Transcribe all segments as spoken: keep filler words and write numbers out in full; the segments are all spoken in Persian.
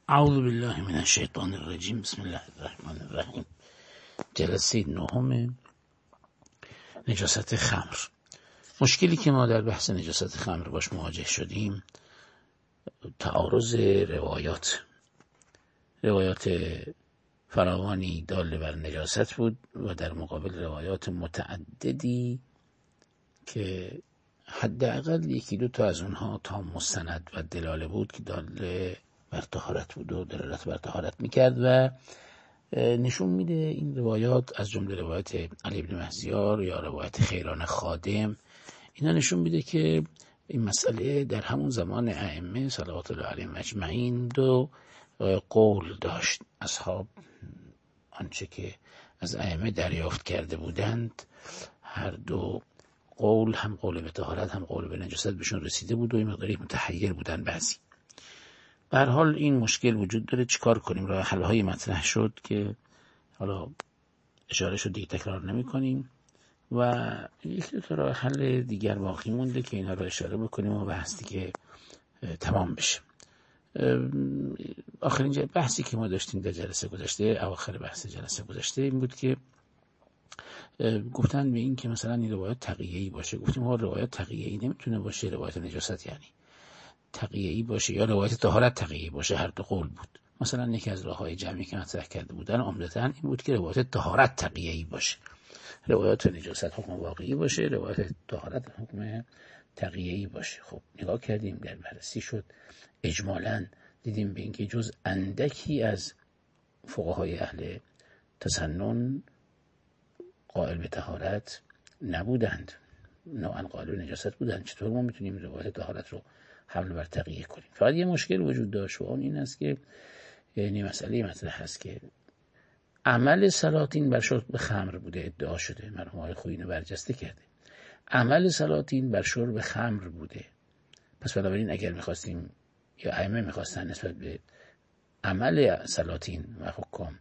اعوذ بالله من الشیطان الرجیم. بسم الله الرحمن الرحیم. جلسه نهم، نجاست خمر. مشکلی که ما در بحث نجاست خمر باش مواجه شدیم تعارض روایات روایات فراوانی دال بر نجاست بود و در مقابل روایات متعددی که حداقل یکی دو تا از اونها تا مستند و دلاله بود که دال بر طهارت بود و دلالت بر طهارت میکرد و نشون میده این روایات از جمله روایت علی بن مهزیار یا روایت خیران خادم، اینا نشون میده که این مسئله در همون زمان ائمه صلوات الله علیهم اجمعین دو قول داشت. اصحاب آنچه که از ائمه دریافت کرده بودند هر دو قول، هم قول به طهارت هم قول به نجاست، بهشون رسیده بود و این مقداری متحیر بودن بعضی. به هر حال این مشکل وجود داره، چیکار کنیم؟ راه حل های مطرح شد که حالا اشاره شد دیگه تکرار نمی کنیم و یک دو تا راه حل دیگر باقی مونده که اینا رو اشاره بکنیم و بحث دیگه تمام بشه. آخرین بحثی که ما داشتیم در جلسه گذشته، اواخر بحث جلسه گذشته، این بود که گفتن به این که مثلا این روایت تقیه‌ای باشه. گفتیم ها روایت تقیه‌ای نمیتونه باشه، روایت نجاست یعنی تقیه‌ای باشه یا روایت طهارت تقیه‌ای باشه، هر دو قول بود. مثلا یکی از راه‌های جمعی که مطرح کرده بودن عمدتاً این بود که روایت طهارت تقیه‌ای باشه، روایت نجاست حکم واقعی باشه، روایت طهارت حکم تقیه‌ای باشه. خب نگاه کردیم، در بررسی شد، اجمالاً دیدیم به اینکه جز اندکی از فقهای اهل تسنن قائل به طهارت نبودند، نوعاً قائل به نجاست بودند. چطور ما میتونیم روایت طهارت رو حمل بر تقیه کنیم؟ فقط یه مشکل وجود داشت و اون این است که یعنی مسئله مطرح هست که عمل سلاطین بر شرب خمر بوده، ادعا شده، مرحوم آقای خویی برجسته کرده، عمل سلاطین بر شرب خمر بوده. پس بنابراین اگر میخواستیم یا ائمه میخواستن نسبت به عمل سلاطین و حکام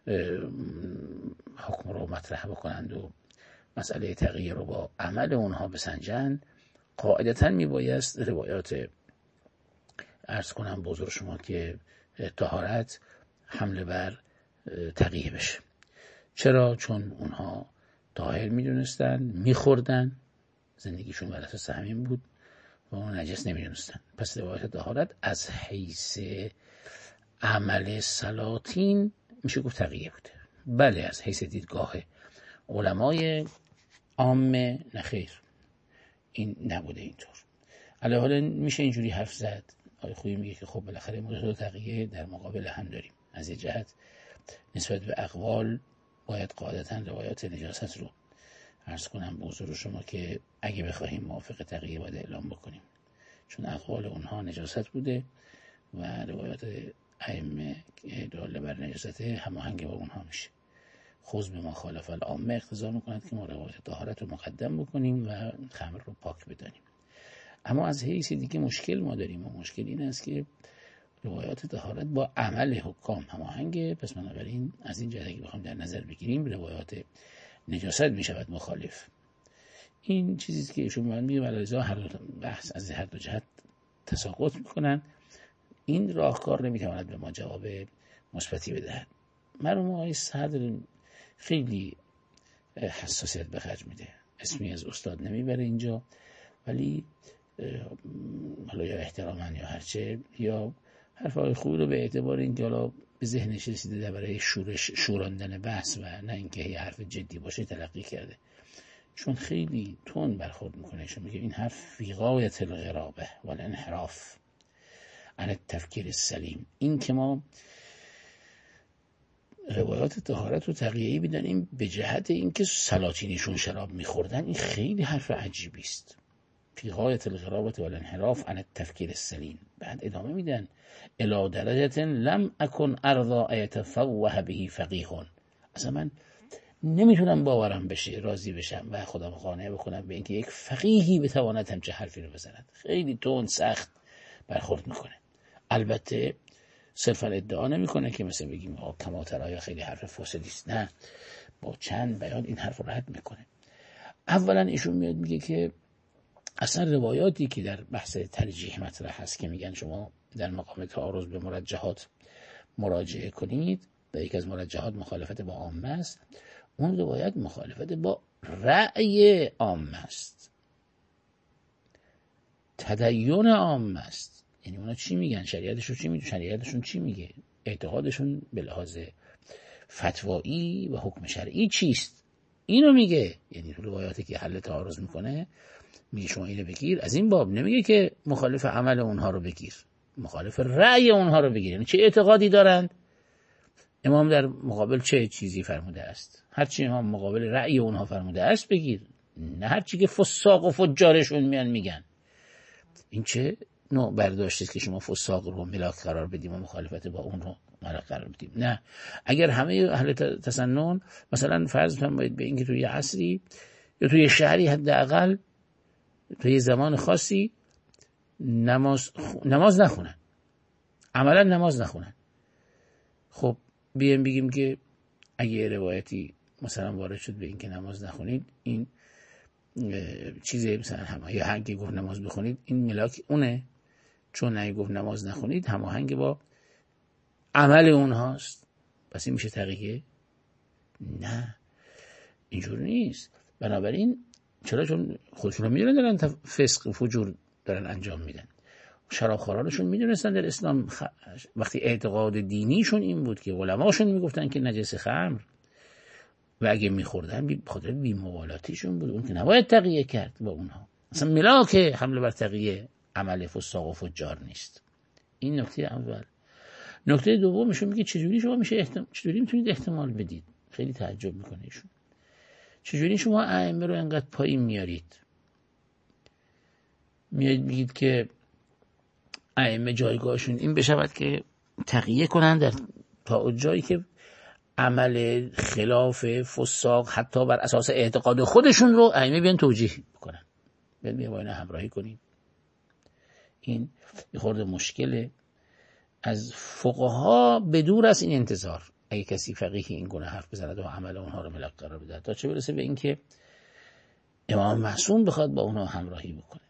حکم رو مطرح بکنند و مسئله تغییر رو با عمل اونها بسنجند، قاعدتاً میبایست روایات عرض کنم بزرگ شما که طهارت حمله بر تقیه بشه. چرا؟ چون اونها طاهر میدونستن، میخوردن، زندگیشون بر اساس همین بود و اون نجس نمیدونستن. پس روایت طهارت از حیث عمل سلاطین میشه گفت تقیه بوده. بله، از حیث دیدگاه علمای عامه نخیر، این نبوده اینطور. علاوه حالا میشه اینجوری حرف زد. آقای خویی میگه که خب بالاخره ما دو تقیه در مقابل هم داریم. از یه جهت نسبت به اقوال باید قاعدتاً روایات نجاست رو عرض کنم به حضور شما که اگه بخوایم موافق تقیه باید اعلام بکنیم، چون اقوال اونها نجاست بوده و روایات ائمه که داله بر نجاست هماهنگ با اونها میشه. خذ به ما خالف العامه اقتضا میکند که ما روایت طهارت رو مقدم بکنیم و خمر رو پاک بدانیم. اما از حیث دیگه مشکل ما داریم و مشکل این است که روایات طهارت با عمل حکام هماهنگه. پس بنابراین از این جهت اگه بخوایم در نظر بگیریم روایات نجاست میشود مخالف. این چیزی که ایشون من میگه علیرضا هر دو بحث از هر دو جهت تساقط میکنن. این راهکار نمیتواند به ما جواب مثبتی بدهد. مرحوم آقای صدر خیلی حساسیت به خرج میده، اسمی از استاد نمیبره اینجا، ولی حالا یا احتراما یا هرچه یا حرفای خوبی رو به اعتبار اینکه حالا به ذهنش رسیده در برای شورش شوراندن بحث و نه اینکه یه حرف جدی باشه تلقی کرده، چون خیلی تون برخورد میکنه. ایشون میگه این حرف فی غایت الغرابه و الانحراف عن التفکیر السلیم. این که ما روایات طهارت رو تقیه‌ای بدانیم به جهت اینکه سلاطینشون شراب میخوردن، این خیلی حرف عجیبی است. فی غایت الغرابه و الانحراف عن التفکیر السلیم. بعد ادامه میدن الی درجه لم اکن ارضا ایتفوه به فقیه. اصلا من نمیتونم باورم بشه، راضی بشم و خودم قانع بکنم به اینکه یک فقیهی بتواند همچه حرفی رو بزند. خیلی تون سخت برخورد میکنه. البته صرفا ادعا نمیکنه که مثلا بگیم آقا کما ترا خیلی حرف فاسدی است، نه، با چند بیان این حرف رو رد میکنه. اولا ایشون میاد میگه که اصلا روایاتی که در بحث ترجیح مطرح هست که میگن شما در مقام تعارض به مرجحات مراجعه کنید و یکی از مرجحات مخالفت با عامه است، اون روایت مخالفت با رأی عامه است، تدین عامه است. یعنی اونا چی میگن؟ شریعتشون چی میگه؟ شریعتشون چی میگه؟ اعتقادشون به لحاظ فتوایی و حکم شرعی چیست؟ اینو میگه. یعنی تو روایاتی که حل تعارض میکنه میگه شما اینو بگیر، از این باب نمیگه که مخالف عمل اونها رو بگیر، مخالف رأی اونها رو بگیر. یعنی چه اعتقادی دارند، امام در مقابل چه چیزی فرموده است، هرچی امام مقابل رأی اونها فرموده است بگیر، نه هرچی که فساق و فجارشون میان میگن. این چه نوع برداشتی است که شما فساق رو ملاک قرار بدیم و مخالفت با اون رو ملاک قرار بدیم؟ نه، اگر همه اهل تسنن مثلا فرض کنید به اینکه توی عصری یا توی شهری حداقل توی زمان خاصی نماز نماز نخونن، عملا نماز نخونن، خب بیایم بگیم که اگه روایتی مثلا وارد شد به این که نماز نخونید، این چیزی مثلا هم یا هنگی گفت نماز بخونید، این ملاک اونه، چون اگه گفت نماز نخونید هماهنگ با عمل اونهاست، پس این میشه تقیه؟ نه، اینجور نیست. بنابراین چرا؟ چون خودشون رو میدونن دارن فسق و فجور دارن انجام میدن. شرابخوارانشون میدونستن در اسلام خ... وقتی اعتقاد دینیشون این بود که علماشون میگفتن که نجس خمر و اگه میخوردن بی خاطر بی‌مبالاتیشون بود، اون که نباید تقیه کرد با اونها. اصلا ملاک حمله بر تقیه عمل فساق و فجار نیست. این نکته اول. نکته دومشون میگه چجوری شما میشه احتمال چجوری میتونید احتمال بدید؟ خیلی تعجب میکنه ایشون. چجوری شما ائمه رو انقدر پایین میارید؟ میاد میگید که ائمه جایگاهشون این بشود که تقیه کنن در تا جایی که عمل خلاف فساق حتی بر اساس اعتقاد خودشون رو ائمه بیان توجیه بکنن، بیان بیان با اینا همراهی کنیم. این یه خورده مشکله. از فقها بدور از این انتظار اگه کسی فقیهی این گونه حرف بزند و عمل اونها رو ملاک قرار بده، تا چه برسه به این که امام معصوم بخواد با اونها همراهی بکنه.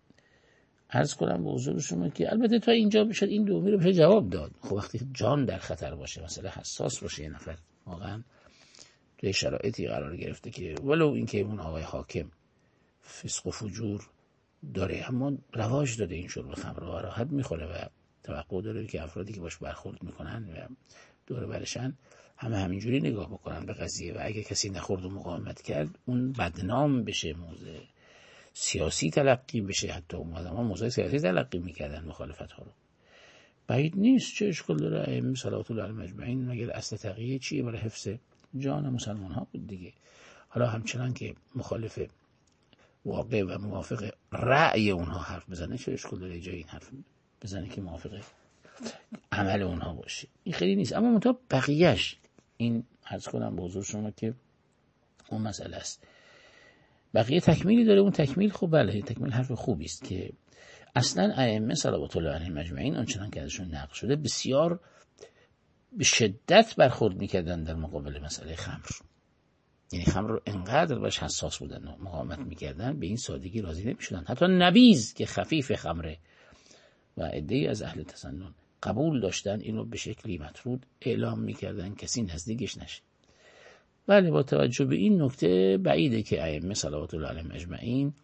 عرض کنم به حضور شما که البته تا اینجا بشه این دومی رو بشه جواب داد. خب وقتی جان در خطر باشه، مسئله حساس باشه، یه نفر واقعا توی شرایطی قرار گرفته که ولو اینکه اون آقای حاکم فسق و فجور داره اما رواج داده این شرب خمر رو راحت میخوره و توقع داره که افرادی که باش برخورد میکنن و دور برشن همه همینجوری نگاه بکنن به قضیه و اگه کسی نخورد و مقاومت کرد اون بدنام بشه، موضع سیاسی تلقی بشه. حتی اون آدم ها موضوع سیاسی تلقی میکردن مخالفت ها رو. بعید نیست، چه اشکال داره؟ ائمه صلوات الله علیهم اجمعین مگر اصل تقیه چیه؟ برای حفظ جان مسلمان ها بود دیگه. حالا همچنان که مخالف واقع و موافق رأی اونها حرف بزنه، چه اشکال داره جای این حرف بزنه که موافق عمل اونها باشه؟ این خیلی نیست. اما منتها بقیهش این عرض کنم به حضور شما که اون مسئله است. بقیه تکمیلی داره. اون تکمیل خب بله، تکمیل حرف خوبی است که اصلا ائمه صلوات الله علیهم اجمعین آنچنان که ازشون نقل شده بسیار به شدت برخورد میکردن در مقابل مسئله خمر. یعنی خمر رو انقدر باش حساس بودن و مقاومت میکردن، به این سادگی راضی نمیشدن. حتی نبیذ که خفیف خمره و عده‌ای از اهل تسنن قبول داشتن اینو به شکلی مطرود اعلام میکردن کسی نزدیکش نشه. بله، با توجه به این نکته بعیده که ائمه صلوات الله علیهم اجمعین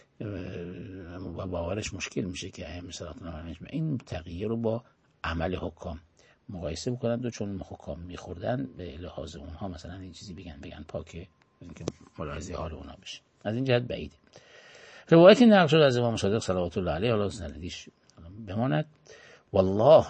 و باورش مشکل میشه که ائمه صلوات الله علیهم اجمعین تقیه رو با عمل حکام مقایسه بکنند و چون حکام میخوردن به لحاظ اونها مثلا این چیزی بگن بگن پاکه، اینکه ملاحظه حال اونها بشه. از این جهت بعیده. روایتی نقل شده از امام صادق صلوات الله علیه حالا سندیش بماند: والله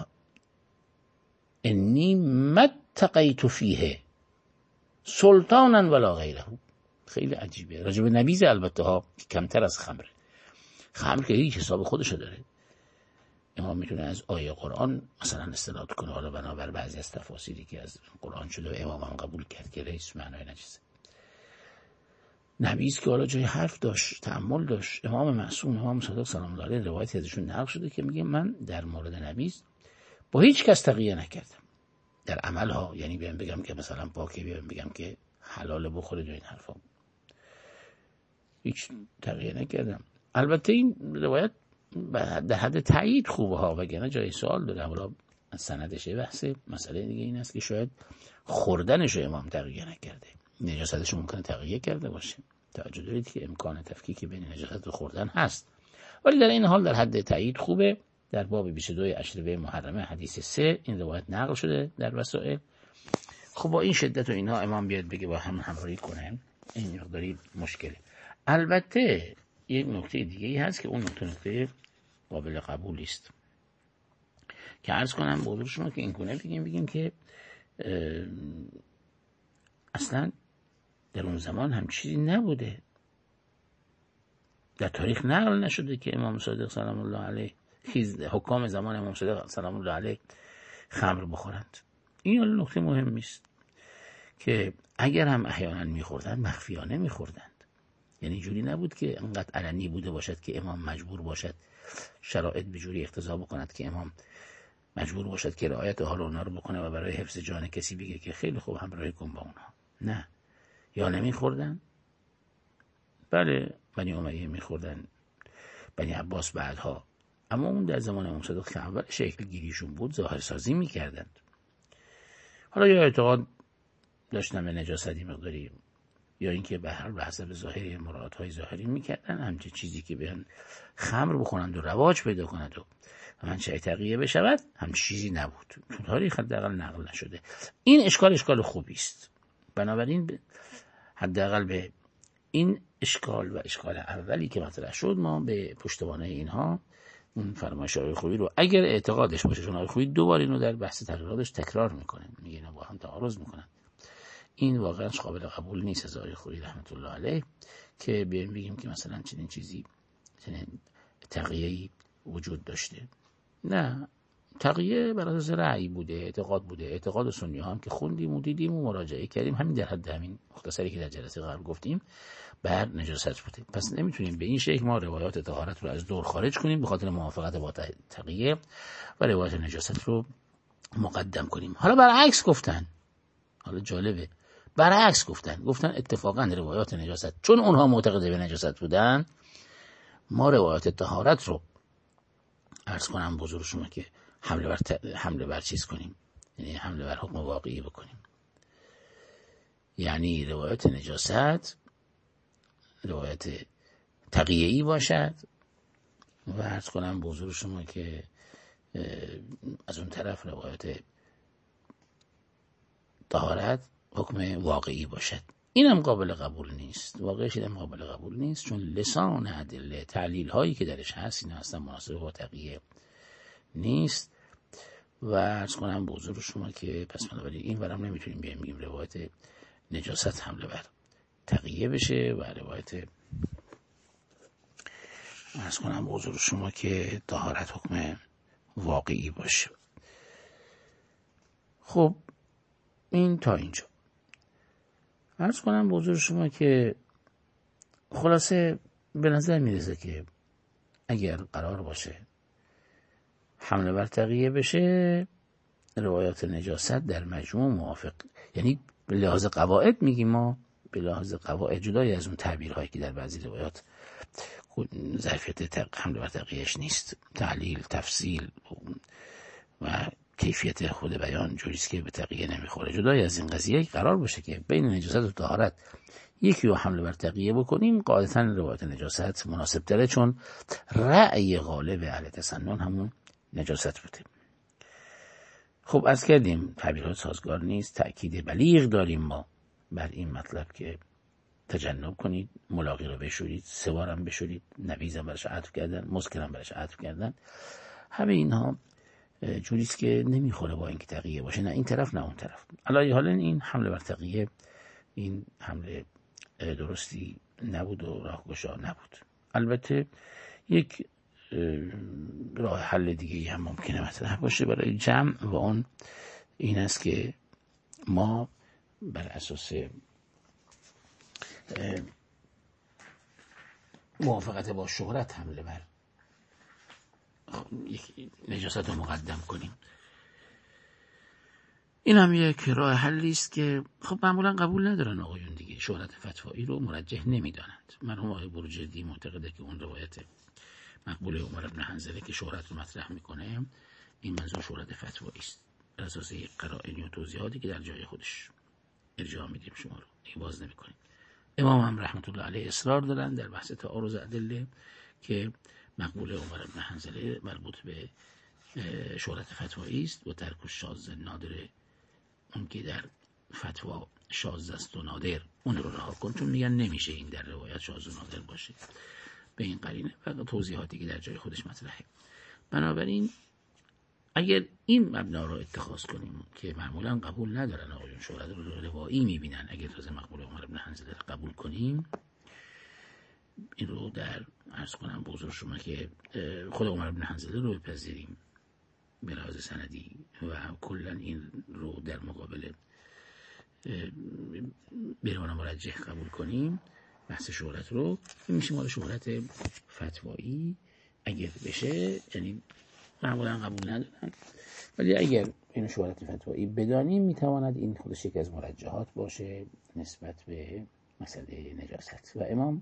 انی متقیت فیه سلطانا ولا غیره. خیلی عجیبه. راجع به نبیذ البته ها کمتر از خمر. خمر که هیچ حساب خودشو داره. امام میتونه از آیه قرآن مثلا استناد کنه، حالا بنابر بعضی از تفاسیری که از قرآن شده و امام هم قبول کرد که رئیس معنای نجسه. نبیذ که حالا جای حرف داشت، تأمل داشت. امام معصوم، امام صادق سلام الله علیه روایتی ازشون نقل شده که میگه من در مورد نبیذ با هیچ کس تقیه نکردم در عمل ها. یعنی بیام بگم که مثلا پاکه، بیام بگم که حلال بخوره، جو این حرفا هیچ تقیه نکردم. البته این روایت در حد تایید خوبه ها، وگرنه جای سوال داره. حالا سندش بحثه. مسئله دیگه این است که شاید خوردنش رو امام تقیه نکرده، نجاستش ممکنه تقیه کرده باشه. توجه دارید که امکان تفکیک بین نجاست و خوردن هست، ولی در این حال در حد تایید خوبه. در باب بیست و دو اشربه محرمه حدیث سه این روایت نقل شده در وسائل. خب با این شدت و اینها امام بیاد بگه با هم همراهی کنن، این مقداری مشکله. البته یک نکته دیگه ای هست که اون نکته نکته قابل قبولی است که عرض کنم به حضور شما که این گونه بگیم بگیم که اصلا در اون زمان هم چیزی نبوده، در تاریخ نقل نشده که امام صادق سلام الله علیه حکام زمان امام صادق سلام الله علیه خمر بخورند. این نکته مهمی است که اگر هم احیانا میخوردند مخفیانه میخوردند، یعنی جوری نبود که انقدر علنی بوده باشد که امام مجبور باشد شرایط به جوری اقتضا بکند که امام مجبور باشد که رعایت حال اونا رو بکنه و برای حفظ جان کسی بگه که خیلی خوب همراهی کن با اونها. نه، یا نمیخوردن. بله بنی امیه میخوردن، بنی عباس بعدها، اما اون در زمان امام صادق که اول شکل گیریشون بود ظاهر سازی میکردند. حالا یا اعتقاد داشتن به نجاستی مقداری، یا اینکه به هر حسب ظاهری مرادهای ظاهری میکردن همچه چیزی که بهن خمر بخونند و رواج پیدا کند و منشأ تقیه بشود هم چیزی نبود، تو تاریخ حداقل نقل نشده. این اشکال اشکال خوبی است. بنابراین حداقل به این اشکال و اشکال اولی که مطرح شد ما به پشتوانه اینها اون فرمایش آقای خویی رو اگر اعتقادش باشه، چون آقای خویی دوبار اینو در بحث تقریراتش تکرار میکنه، میگه اینا با هم تعارض میکنن، این واقعا قابل قبول نیست از آقای خویی رحمت الله علیه که بیایم بگیم که مثلا چنین چیزی چنین تقیه‌ای وجود داشته. نه، تقیه بر اساس رأی بوده، اعتقاد بوده، اعتقاد سنی ها هم که خوندیم و دیدیم و مراجعه کردیم، همین در حد همین مختصری که در جلسه قبل گفتیم بر نجاست بوده. پس نمیتونیم به این شکل ما روایات طهارت رو از دور خارج کنیم به خاطر موافقت با تقیه و روایات نجاست رو مقدم کنیم. حالا برعکس گفتن، حالا جالبه، برعکس گفتن گفتن اتفاقا روایات نجاست چون اونها معتقد به نجاست بودن، ما روایات طهارت رو عرض کنم بزرگ شما که حمله بر ت... حمله بر چیز کنیم، یعنی حمله بر حکم واقعی بکنیم. یعنی روایت نجاست روایت تقیه‌ای باشد و عرض کنم بزرگ شما که از اون طرف روایت طهارت حکم واقعی باشد. اینم قابل قبول نیست، واقعش اینم قابل قبول نیست، چون لسان ادله تعلیل هایی که درش هست اینا اصلا مناسب با تقیه نیست. و عرض کنم به حضور شما که پس بنابراین این ورم نمیتونیم بیایم بگیم روایت نجاست حمله بر تقیه بشه و روایت عرض کنم به حضور شما که طهارت حکم واقعی باشه. خب این تا اینجا عرض کنم به حضور شما که خلاصه به نظر میرسه که اگر قرار باشه حمله بر تقیه بشه روایات نجاست در مجموع موافق، یعنی به لحاظ قواعد میگیم ما، به لحاظ قواعد جدای از اون تعبیرهایی که در بعضی روایات ظرفیت حمله بر تقیهش نیست، تعلیل، تفصیل و کیفیت خود بیان جوریست که به تقیه نمیخوره. جدای از این قضیه قرار باشه که بین نجاست و طهارت یکی رو حمله بر تقیه بکنیم، قاعدتاً روایت نجاست مناسب تره، چون رأی غالب اهل تسنن همون نجاست بوده. خب از کردیم تعبیرات سازگار نیست، تأکید بلیغ داریم ما بر این مطلب که تجنب کنید، ملاقی رو بشورید، سوارم بشورید، نبیزم برش عطف کردن، مسکرم برش عطف کردن، همه اینها جوریست که نمیخوره با اینکه تقیه باشه، نه این طرف نه اون طرف. علی حالا این حمله بر تقیه این حمله درستی نبود و راهگشا نبود. البته یک راه حل دیگه هم ممکنه مطرح باشه برای جمع و اون این است که ما بر اساس موافقت با شهرت حمله بر یک نجاست رو مقدم کنیم. این هم یک راه حلی است که خب معمولا قبول ندارن آقایون دیگه، شهرت فتوایی رو مرجح نمیدانند. مرحوم آقای بروجردی معتقده که اون روایت مقبول عمر بن حنظله که شهرت رو مطرح میکنه، این منظور شهرت فتوایی است، بر اساس قرائنی و توضیحاتی که در جای خودش ارجاع میدیم شما رو دیگه باز نمیکنیم. امام هم رحمت الله علیه اصرار دارن در بحث تعارض ادله که مقبول عمر بن حنظله مربوط به شهرت فتوایی است و ترک الشاذ نادر، اون که در فتوا شاذ است و نادر اون رو رها کن، چون میگن نمیشه این در روایت شاذ و نادر باشه به این قرینه و توضیحاتی که در جای خودش مطرحه. بنابراین اگر این مبنا رو اتخاذ کنیم که معمولا قبول ندارن آقایون، شهرت رو روایی میبینن، اگر تازه مقبول عمر بن حنظله رو قبول کنیم، این رو در عرض کنم به حضور شما که خود عمر بن حنظله رو بپذیریم به لحاظ سندی و کلا این رو در مقابل بروان مرجح قبول کنیم، بحث شهرت رو، این میشه مال شهرت فتوایی اگر بشه، یعنی معمولا قبول ندارن، ولی اگر این شهرت فتوایی بدانیم میتواند این خودش یک از مرجحات باشه نسبت به مسئله نجاست. و امام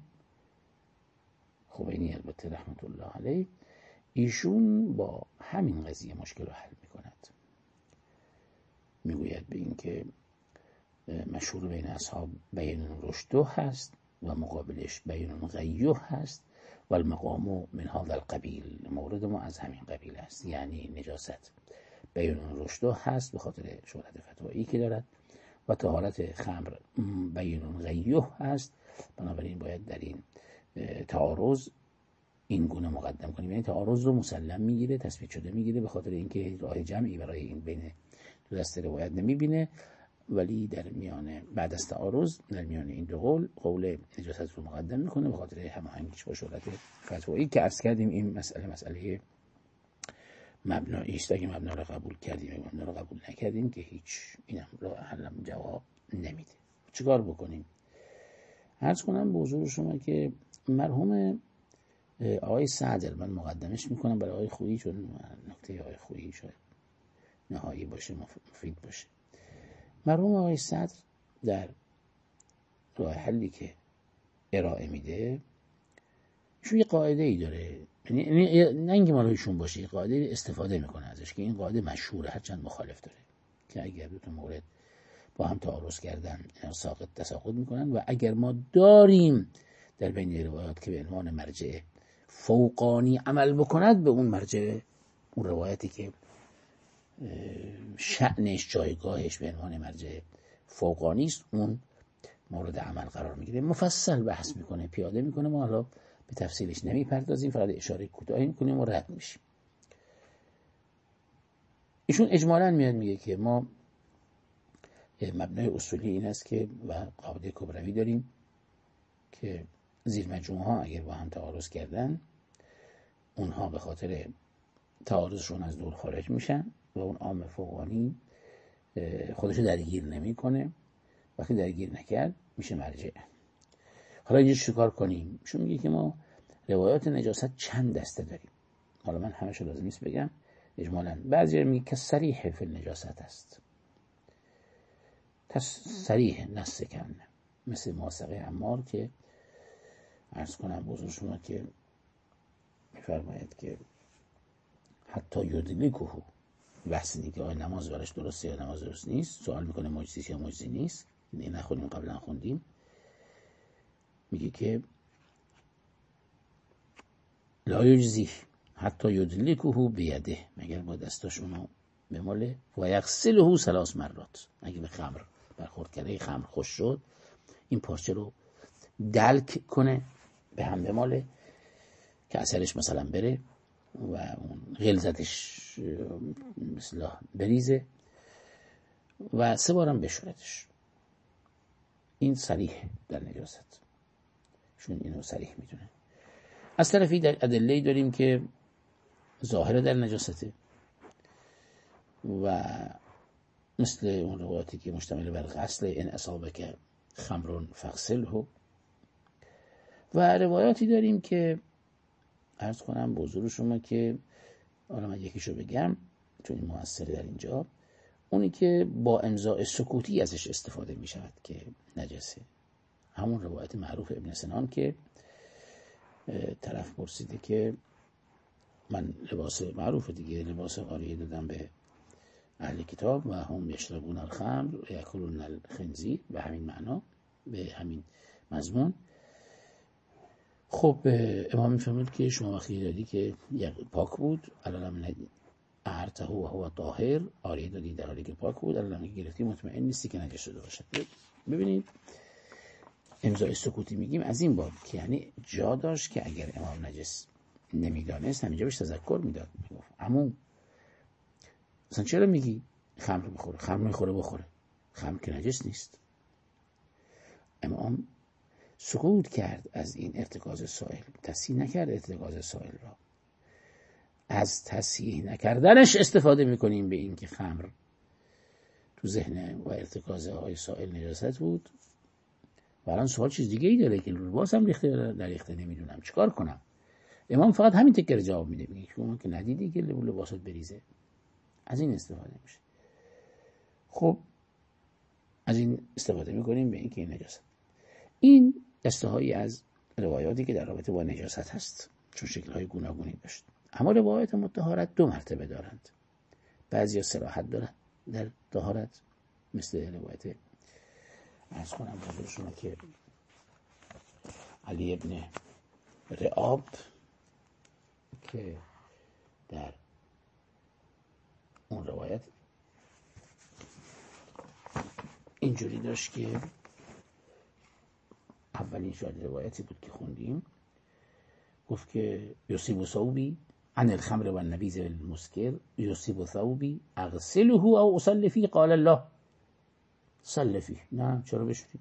خمینی البته رحمت الله علیه ایشون با همین قضیه مشکل رو حل میکند، میگوید به این که مشهور بین اصحاب بیان رشدو هست و مقابلش بیان غیوه هست و المقام من هذا القبیل، مورد ما از همین قبیل است، یعنی نجاست بیان رشدو هست به خاطر شهرت فتوایی که دارد و طهارت خمر بیان غیوه هست، بنابراین باید در این تعارض این گونه مقدم کنیم، یعنی تعارض رو مسلم میگیره، تثبیت شده میگیره به خاطر اینکه راه جمعی برای این بین دو دسته روایت نمیبینه، ولی در میان بعد از تعارض در میان این دو قول قول نجاست رو مقدم میکنه به خاطر هماهنگیش با شهرت فتوایی که عرض کردیم این مسئله مسئله مبنایی است، اگه مبنا رو قبول کردیم مبنا رو قبول نکردیم که هیچ، اینم راه حلم جواب نمیده. چیکار بکنیم؟ عرض کنم به حضور شما که مرحوم آقای سعد، من مقدمش میکنم برای آقای خویی چون نکته آقای خویی شاید نهایی باشه مفید باشه. مرحوم آقای صدر در راه حلی که ارائه میده ایشون یه قاعده ای داره، یعنی نه اینکه مال ایشون باشه، یه قاعده استفاده میکنه ازش که این قاعده مشهوره، هرچند مخالف داره، که اگر دو تا مورد با هم تعارض کردن ساقط تساقط میکنن و اگر ما داریم در بین روایات که به عنوان مرجع فوقانی عمل بکند به اون مرجع، اون روایتی که شأنش جایگاهش به عنوان مرجع فوقانی است، اون مورد عمل قرار میگیره. مفصل بحث میکنه، پیاده میکنه، ما حالا به تفصیلش نمیپردازیم، فقط اشاره کوتاهی میکنیم و رد میشیم. ایشون اجمالاً میاد میگه که ما مبنای اصولی این است که و قاعده کبروی داریم که زیر مجموعه ها اگر با هم تعارض کردن اونها به خاطر تعارضشون از دور خارج میشن و اون عام فوقانی خودشو درگیر نمیکنه، وقتی درگیر نکرد میشه مرجع. حالا اینجا چیکار کنیم؟ چون میگه که ما روایات نجاست چند دسته داریم، حالا من همه شو لازم نیست بگم، اجمالاً بعضی میگه که صریح فی النجاست است، صریح نص کن، مثل موثقه عمار که عرض کنم بزرگ شما که میفرماید که حتی یدرکه، بحث دیگه آیا نماز برش درسته یا نماز درست نیست، سوال میکنه مجزی یا مجزی نیست، این نخونیم قبلا خوندیم، میگه که لا یجزی حتی یدرکه بیده، مگر با دستاش اونو بماله، و یغسله ثلاث مرات، اگه به خمر برخورد کرده خمر خوش شد این پارچه رو دلک کنه به هم بماله که اثرش مثلا بره و اون غلظتش مثلا بریزه و سه بارم بشورتش. این صریح در نجاست، چون اینو صریح میدونه. از طرفی در ادله‌ای داریم که ظاهر در نجاسته و مثل اون روایاتی که مشتمل بر غسل ان اصابک خمر فغسله، و روایاتی داریم که عرض کنم به حضور شما که حالا من یکیشو بگم چون این مؤثره در اینجا، اونی که با امضاء سکوتی ازش استفاده می شود که نجسه، همون روایت معروف ابن سنان که طرف پرسیده که من لباس معروف دیگه، لباس عاریه دادم به اهل کتاب و هم یشربون الخمر یاکلون الخنزیر، به همین معنا، به همین مضمون. خب امام میفهمید که شما وقتی دادی که پاک بود، الانم اعرته و هو طاهر، عاریه دادی در حالی که پاک بود، الانم گرفتی مطمئن نیستی که نجس شده باشد. ببینید امضای سکوتی میگیم از این باب که یعنی جا داشت که اگر امام نجس نمیدانست همینجا بهش تذکر میداد، میگفت عمو مثلا چرا میگی خمر بخوره؟ خمر میخوره بخوره، خمر که نجس نیست. امام سکوت کرد از این ارتکاز سائل، تصحیح نکرد ارتکاز سائل را. از تصحیح نکردنش استفاده میکنیم به این که خمر تو ذهن و ارتکاز های سائل نجاست بود و الان سوال چیز دیگه ای داره که لباس هم ریخته در ریخته، نمیدونم چیکار کنم. امام فقط همین تکر جواب میده، میگه شما که ندیدی که لباسات بریزه. از این استفاده میشه. خب از این استفاده میکنیم به این که این نجاست. این دسته هایی از روایاتی که در رابطه با نجاست هست، چون شکل های گوناگونی داشت. اما روایات مطهرت دو مرتبه دارند. بعضی ها صراحت دارند در طهارت، مثل روایت عرض کنم بزرگ شما که علی ابن رعاب که در اون روایت اینجوری داشت که اولین شاید روایتی بود که خوندیم، گفت که یصیب ثوبی عن الخمر و النبیذ المسکر یصیب ثوبی اغسله او اصلی فیه قال الله صلی فیه. نه چرا بشوریم؟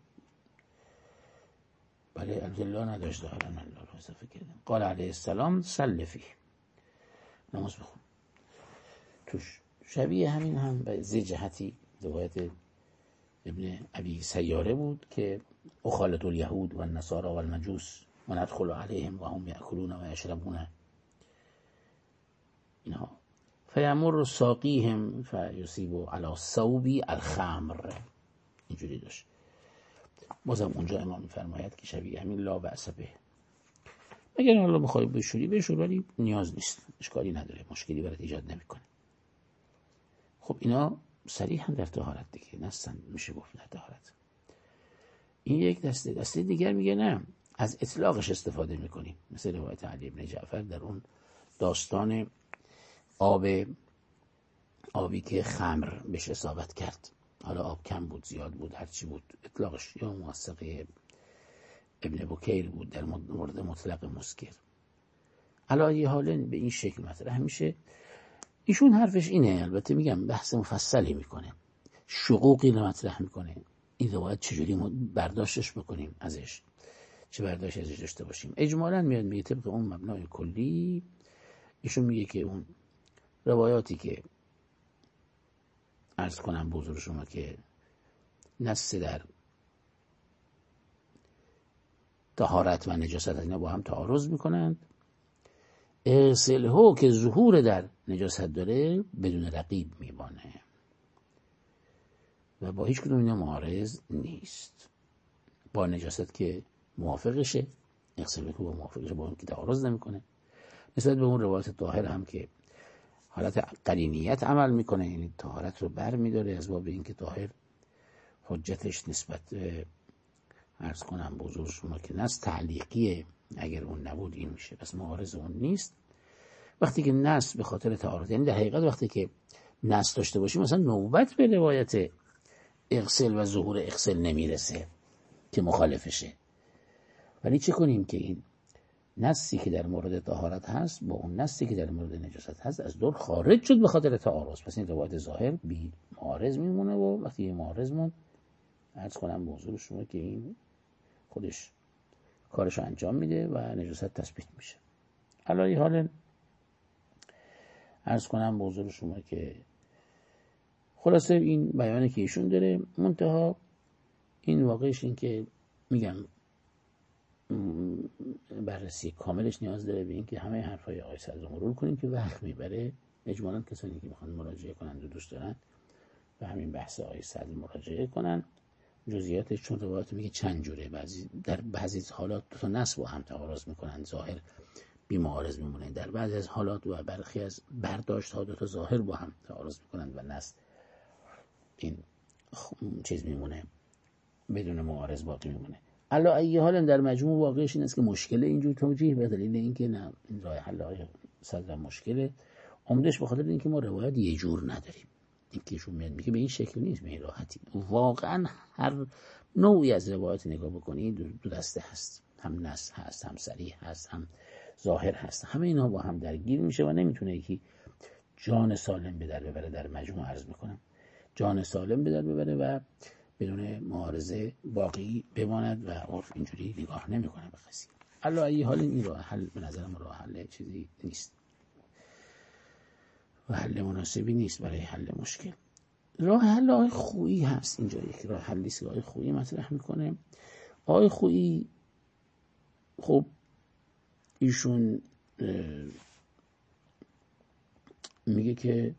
بله عبدالله نداشته، حالا من الله رو اضافه کردم. قال علیه السلام صلی فیه، نماز بخون توش. شبیه همین هم به زی جهتی روایت ابن ابی سیاره بود که اخالط الیهود و النصارى و المجوس و ندخل علیهم و هم یأکلون و یشربون اینها فیمر ساقیهم فیصیب علی ثوبی الخمر. اینجوری داشت. بازم اونجا امام میفرماید که شبیه همین لا بأس به، اگر حالا بخوای بشوری بشور، ولی نیاز نیست، اشکالی نداره، مشکلی برات ایجاد نمیکنه. خب اینا صریح هم در طهارت دیگه نستن، میشه گفت در طهارت. این یک دسته. دسته دیگر میگه نه، از اطلاقش استفاده میکنیم، مثل روایت علی بن جعفر در اون داستان آب آبی که خمر بهش اصابت کرد، حالا آب کم بود زیاد بود هرچی بود، اطلاقش یا موثقه ابن بکیر بود در مورد مطلق مسکر. علی حال به این شکل مطرح میشه. ایشون حرفش اینه، البته میگم بحث مفصلی میکنه، شقوقی رو مطرح میکنه، این روایت چجوری برداشتش بکنیم ازش، چه برداشت ازش داشته باشیم. اجمالاً میاد میگه طبق اون مبنای کلی، ایشون میگه که اون روایاتی که عرض کنم بزرگ شما که نص در طهارت و نجاست اینا با هم تعارض میکنند، اغسله که ظهور در نجاست داره بدون رقیب میمانه و با هیچ کدوم اینا معارض نیست. با نجاست که موافقشه، اغسله که با موافقشه، با اون که تعارض نمیکنه. نسبت به اون روایت طاهر هم که حالت قرینیت عمل میکنه، یعنی طهارت رو بر میداره از باب این که طاهر حجتش نسبت عرض کنم بزرگ شما که نص تعلیقیه، اگر اون نبود این میشه، پس معارض اون نیست. وقتی که نص به خاطر تعارض، یعنی در حقیقت وقتی که نص داشته باشیم مثلا نوبت به روایت اغسل و ظهور اغسل نمیرسه که مخالفشه، ولی چه کنیم که این نصی که در مورد طهارت هست با اون نصی که در مورد نجاست هست از دور خارج شد به خاطر تعارض، پس این روایت ظاهر بی معارض میمونه و وقتی یه معارض مون عرض کنم به حضور شما که این خودش کارشو انجام میده و نجاست تثبیت میشه. علی حال عرض کنم به حضور شما که خلاصه این بیانی که ایشون داره، منتها این واقعش این که میگم بررسی کاملش نیاز داره به این که همه حرفای آقای صدر مرور کنیم که وقت میبره. اجمالاً کسانی که میخوان مراجعه کنند و دوست دارن و همین بحث آقای صدر مراجعه کنن. جزئیاتش چون روایت میگه چند جوره، بعضی در بعضی حالات دو تا نص با هم تعارض میکنن، ظاهر بی‌معارض میمونه. در بعضی از حالات و برخی از برداشت ها دو تا ظاهر با هم تعارض میکنند و نص این چیز میمونه، بدون معارض باقی میمونه. علی ای حال در مجموع واقعش این است که مشکل اینجور توجیه به دلیل اینکه نه این راه حل های صدر مشکله، عمدش به خاطر اینکه ما روایت یه جور نداریم. اینکه شون میاد میگه به این شکل نیست، به این راحتی. واقعا هر نوعی از روایت نگاه بکنید دو دسته هست، هم نص هست، هم صریح هست، هم ظاهر هست. همه اینا با هم درگیر میشه و نمیتونه یکی جان سالم به در ببره. در مجموع عرض میکنم جان سالم به در ببره و بدون معارضه باقی بماند و عرف اینجوری نگاه نمیکنه به قضیه. علی ای حال این راه حل به نظرم راه حل چیزی نیست و حل مناسبی نیست برای حل مشکل. راه حل آقای خویی هست اینجا، یک راه حلی است که آقای خویی مطرح میکنه. آقای خویی خب ایشون میگه که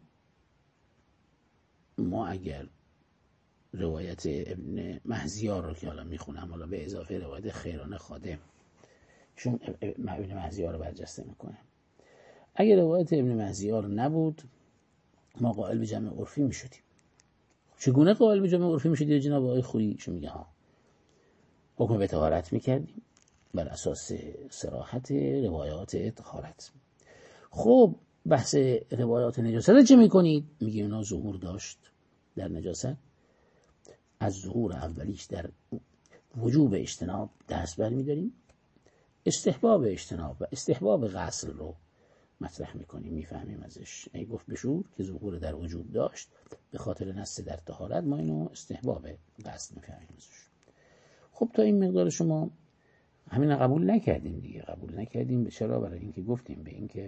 ما اگر روایت ابن مهزیار رو که حالا میخونم، حالا به اضافه روایت خیران خادم، چون ابن مهزیار رو برجسته میکنه، اگر روایت ابن مهزیار نبود ما قائل به جمع عرفی میشدیم. چگونه قائل به جمع عرفی میشدیم جناب آقای خویی؟ چون میگه ها حکم به طهارت میکردیم بر اساس صراحت روایات طهارت. خب بحث روایات نجاست چه میکنید؟ میگه اونا ظهور داشت در نجاست، از ظهور اولیش در وجوب اجتناب دست بر میداریم، استحباب اجتناب و استحباب غسل رو مطرح میکنیم، میفهمیم ازش. ای گفت بشور که ظهور در وجوب داشت به خاطر نص در طهارت، ما اینو استحباب غسل میفهمیم ازش. خب تا این مقدار شما همین قبول نکردیم دیگه، قبول نکردیم. چرا؟ برای اینکه گفتیم به اینکه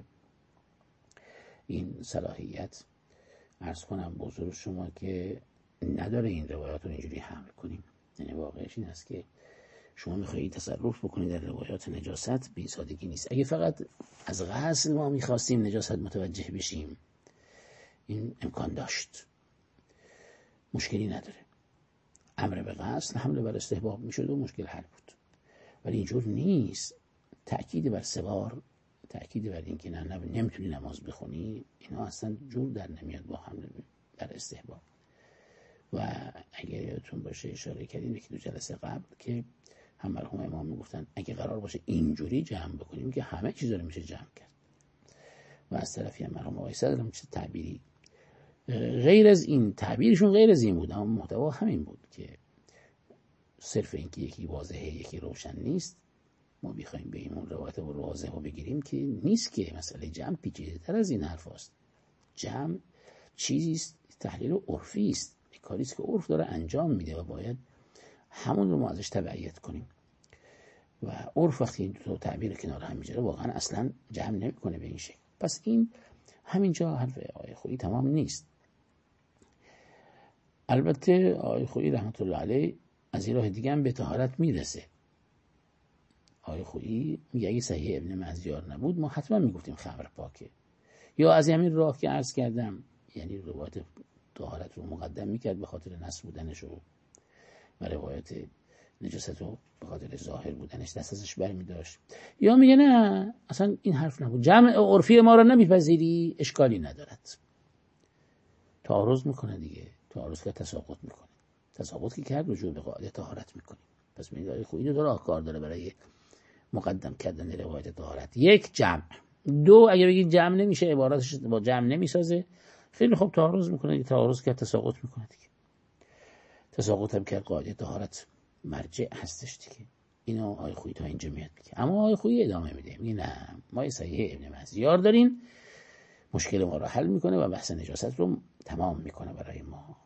این صلاحیت عرض کنم بزرگ شما که نداره این روایات رو اینجوری حمل کنیم. یعنی واقعش این است که شما میخواهید تصرف بکنید در روایات نجاست، به این سادگی نیست. اگه فقط از غسل ما میخواستیم نجاست متوجه بشیم این امکان داشت، مشکلی نداره. امر به غسل حمله بر استحباب میشد و مشکل حل بود. ولی اینجور نیست. تأکید بر سوار، تأکید بر این که نه نمیتونی نماز بخونی، اینا اصلا جور در نمیاد با حمله بر استحباب. و اگر یادتون باشه اشاره کردیم یکی دو جلسه قبل که هم مرحوم امام میگفتن اگه قرار باشه اینجوری جمع بکنیم که همه چیز رو میشه جمع کرد. و از طرفی هم مرحوم آقای صدر هم چه تعبیری غیر از این، تعبیرشون غیر از این بود، اما محتوا همین بود که صرف این که یکی واضحه یکی روشن نیست، ما بخوایم به این روایت و واضح رو بگیریم که نیست، که مسئله جمع پیچیده‌تر از این حرف هست. جمع چیزیست تحلیل عرفی است، کاریست که عرف داره انجام میده و باید همون رو ما ازش تبعیت کنیم. و عرف وقتی این دو تعبیر کنار هم میذاره واقعا اصلا جمع نمیکنه به این شکل. پس این همینجا حرف آقای خویی تمام نیست. البته آقای خویی رحمت الله علیه از این راه دیگه هم به طهارت میرسه. آقای خویی میگه اگه صحیح ابن مهزیار نبود ما حتما میگفتیم خمر پاکه، یا از همین راه که عرض کردم، یعنی روایت طهارت رو مقدم میکرد به خاطر نص بودنش و روایت نجاست رو به خاطر ظاهر بودنش دست ازش برمیداشت، یا میگه نه اصلا این حرف نبود، جمع عرفی ما رو نمیپذیری اشکالی ندارد. تعارض میکنه دیگه، تعارض که تساقط میکنه، تساقط که کرد رجوع به قاعده طهارت میکنه. پس میگه خویی دو راه کار داره برای مقدم کردن روایت طهارت. یک جمع، دو اگه بگید جمع نمیشه عباراتش با جمع نمیسازه، خیلی خوب تعارض میکنه دیگه، تعارض که تساقط میکنه دیگه، تساقط هم که قاعده طهارت مرجع هستش دیگه. اینو آقای خویی تا اینجا میاد میگه. اما آقای خویی ادامه میده میگه نه ما صحیح ابن مهزیار داریم، مشکل ما رو حل میکنه و بحث نجاست رو تمام میکنه برای ما.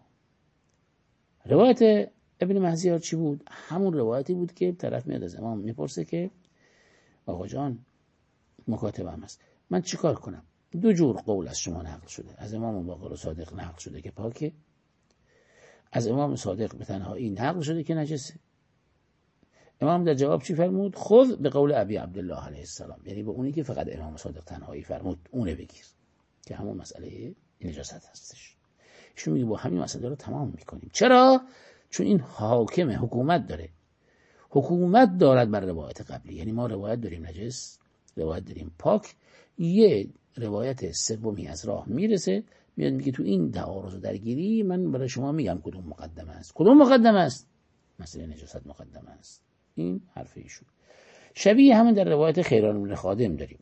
روایت ابن مهزیار چی بود؟ همون روایتی بود که طرف میاد از امام میپرسه که آقا جان مکاتبه هم هست، من چیکار کنم؟ دو جور قول از شما نقل شده، از امام باقر صادق نقل شده که پاکه، از امام صادق به تنهایی نقل شده که نجسه. امام در جواب چی فرمود؟ خذ به قول ابی عبدالله علیه السلام، یعنی به اونی که فقط امام صادق تنهایی فرمود اونه بگیر که همون مسئله نجاست هستش. ایشون میگه با همین مسئله رو تمام میکنیم. چرا؟ چون این حاکم حکومت داره، حکومت دارد بر روایت قبلی. یعنی ما روایت داریم نجس، روایت داریم پاک، یه روایت سومی از راه میرسه میاد میگه تو این تعارض و درگیری من برای شما میگم کدوم مقدمه است. کدوم مقدمه است؟ مسئله نجاست مقدمه است. این حرف ایشون. شبیه همین در روایت خیران بن خادم داریم،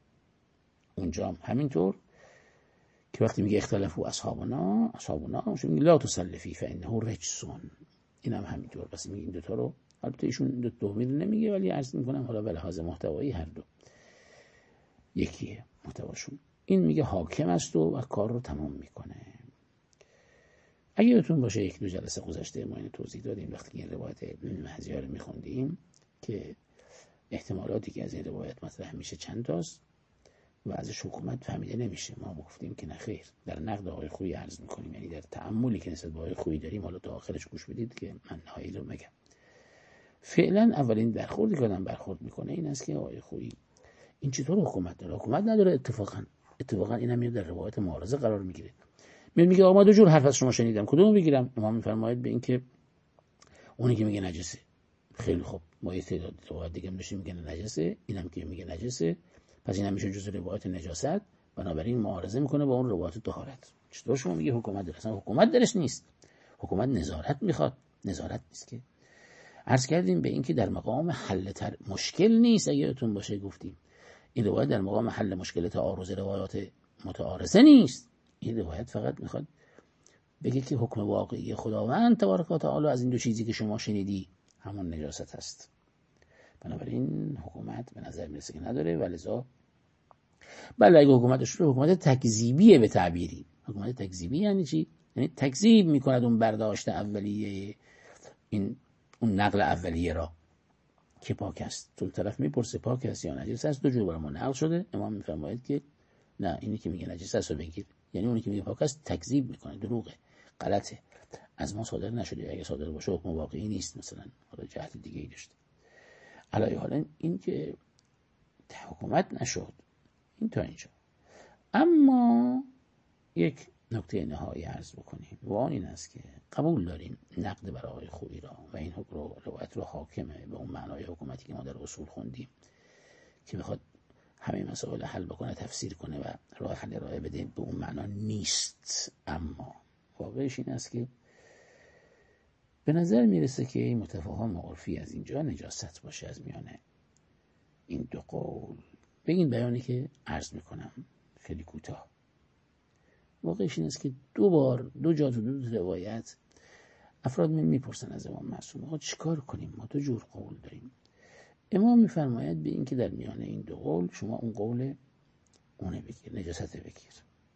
اونجا هم همینطور که وقتی میگه اختلفوا اصحابنا اصحابنا میگه لا تسلفی فانه رجسون، این هم همینطور. پس میگه این دوتا رو، البته ایشون دو دومی رو نمیگه ولی عرض میکنم حالا به لحاظ محتوایی هر دو یکیه محتواشون. این میگه حاکم است و, و کار رو تمام میکنه. اگه یادتون باشه یک دو جلسه گذشته ما اینو توضیح دادیم وقتی این روایت مهزیه رو میخوندیم که احتمالاتی که از این روایت مطرح میشه چند تاست و ازش حکومت فهمیده نمیشه. ما گفتیم که نخیر، در نقد آقای خویی عرض میکنیم، یعنی در تأملی که نسبت به آقای خویی داریم، حالا تا آخرش گوش بدید که من نهایی رو میگم. فعلا اولین برخوردی که آدم برخورد میکنه این است که آقای خویی این چطور حکومت داره؟ حکومت نداره. اتفاقا اتفاقا این هم در روایت معارضه قرار میگیره. میاد میگه آقا ما دو جور حرف از شما شنیدم، کدومو بگیرم؟ امام میفرماید به این که اونی که میگه نجسه. خیلی خوب، ما یه تعداد روایت دیگه میشه میگه نجسه، اینم که میگه نجسه، پس اینم میشه جزء روایت نجاست، بنابراین معارضه میکنه با اون روایت طهارت. چطور شما میگه حکومت داره؟ اصلا حکومت درش نیست. حکومت نظارت میخواد، نظارت نیست که. عرض کردیم به این که در مقام حل تر مشکل نیست. اگه یادتون باشه گفتیم این روایت در مقام حل مشکل تعارض روایات متعارضه نیست. این روایت فقط میخواد بگه که حکم واقعی خداوند تبارک و تعالی از این دو چیزی که شما شنیدی همون نجاست هست. بنابراین حکومت به نظر میرسه که نداره، ولذا بله اگه حکومتش رو حکومت تکذیبیه به تعبیری. حکومت تکذیبی یعنی چی؟ یعنی تکذیب میکند اون برداشت اولیه، این اون نقل اولیه را که پاک است. تو طرف میپرسه پاک است یا نجس است، دو جور برای ما نقل شده. امام میفرماید که نه، اینی که میگه نجس است رو بگیر، یعنی اونی که میگه پاک است تکذیب میکنه، دروغه، غلطه، از ما صادر نشده. اگه صادر باشه حکم واقعی نیست، مثلا حالا جهت دیگه ای داشته. علاوه حالا این که حکومت نشد، این تا اینجا. اما یک نکته نهایی عرض بکنیم و آن این است که قبول داریم نقد بر آقای خویی را و این حکم رو روایت رو حاکمه به اون معنای حکومتی که ما در اصول خوندیم که میخواد همه مسائل حل بکنه، تفسیر کنه و راه حل ارائه بده، به اون معنا نیست. اما واقعش این است که به نظر میرسه که این متفاهم عرفی از اینجا نجاست باشه از میانه این دو قول. به این بیانی که عرض میکنم خیلی کوتاه، واقعش این است که دو بار دو جا تو دو روایت افراد میپرسن از امام معصوم آقا چیکار کنیم، ما دو جور قول داریم. امام میفرماید به این که در میانه این دو قول شما اون قول اونه بگیر، نجاست بگیر.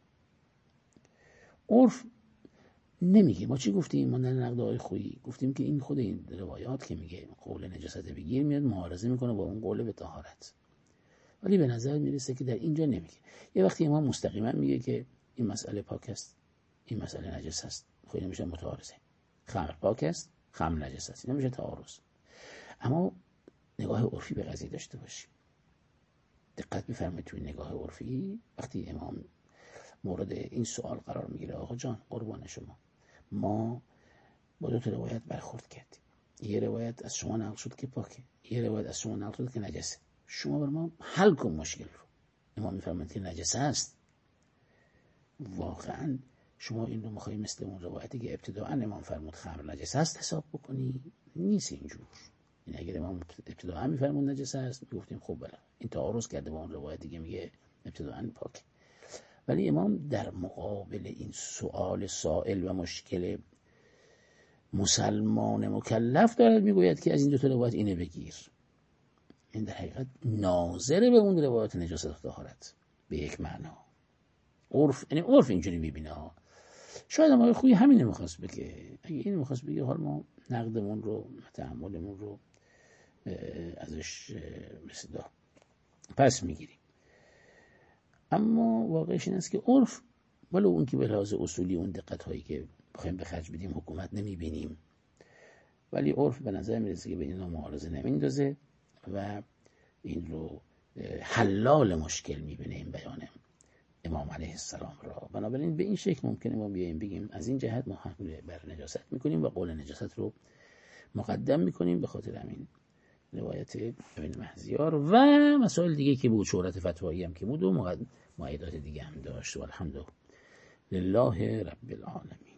عرف نمیگه. ما چی گفتیم؟ ما در نقد آقای خویی گفتیم که این خود این روایات که میگه قول نجاست بگیر میاد معارضه میکنه با اون قول به طهارت، ولی به نظر میرسه که در اینجا نمیگه. یه وقتی امام مستقیما میگه که این مسئله پاک است، این مسئله نجس است، خب این میشه متعارضه. خمر پاک است، خمر نجس است، این میشه تعارض. اما نگاه عرفی به قضیه داشته باشیم. دقت بفرمایید توی نگاه عرفی وقتی امام مورد این سوال قرار میگیره آقا جان قربان شما، ما با دو تا روایت برخورد کردیم، یه روایت از شما نقل شد که پاکه، یه روایت از شما نقل شد که نجسه، شما بر ما حل کن مشکل رو. امام میفرماید که نجسه است. واقعا شما این رو میخوایی مثل اون روایتی که ابتداء امام فرمود خمر نجسه است حساب بکنی؟ نیست اینجور. این اگر امام ابتداء میفرمود نجسه است میگفتیم خب بله این تعارض کرده با اون روایتی که میگه ابتداء پاک. ولی امام در مقابل این سوال سائل و مشکل مسلمان مکلف دارد میگوید که از این دو تا روایت اینه بگیر. این در حقیقت ناظر به اون روایت نجاست و طهارت به یک معنا. عرف یعنی عرف اینجوری میبینه ها. شاید آقای خویی همین میخواست بگه. اگه این میخواست بگه حال ما نقدمون رو تحملمون رو ازش مثل پس میگیریم. اما واقعش این است که عرف ولو اون که به لحاظ اصولی اون دقت هایی که بخوایم به خرج بدیم حکومت نمیبینیم، ولی عرف به نظر میرسه که به اینا معارضه نمیندازه و این رو حلال مشکل میبینه این بیانه امام علیه السلام را. بنابراین به این شکل ممکنه ما بیاییم بگیم از این جهت ما حمله بر نجاست میکنیم و قول نجاست رو مقدم میکنیم. به خاطر همین روایت ابن مهزیار و مسائل دیگه که بود، شهرت فتوایی هم که بود و مؤیدات دیگه هم داشت. و الحمد لله رب العالمین.